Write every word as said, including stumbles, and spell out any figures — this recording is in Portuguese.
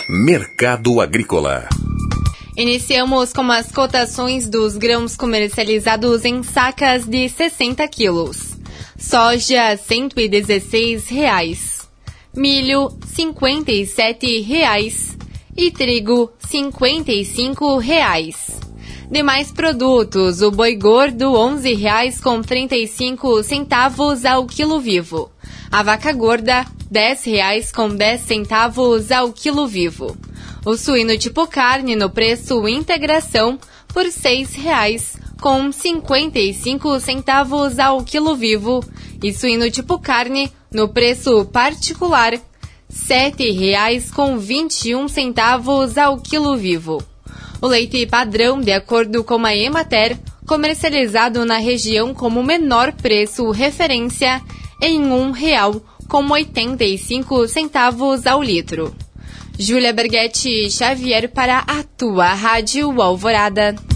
Mercado Agrícola. Iniciamos com as cotações dos grãos comercializados em sacas de sessenta quilos. Soja, cento e dezesseis reais. Milho, cinquenta e sete reais. E trigo, cinquenta e cinco reais. Demais produtos, o boi gordo, onze reais com trinta e cinco centavos ao quilo vivo. A vaca gorda, dez reais com dez centavos ao quilo vivo. O suíno tipo carne no preço integração por seis reais com cinquenta e cinco centavos ao quilo vivo e suíno tipo carne no preço particular sete reais com vinte e um centavos ao quilo vivo. O leite padrão, de acordo com a Emater, comercializado na região como menor preço referência em um real com oitenta e cinco centavos ao litro. Júlia Berghetti Xavier para a tua Rádio Alvorada.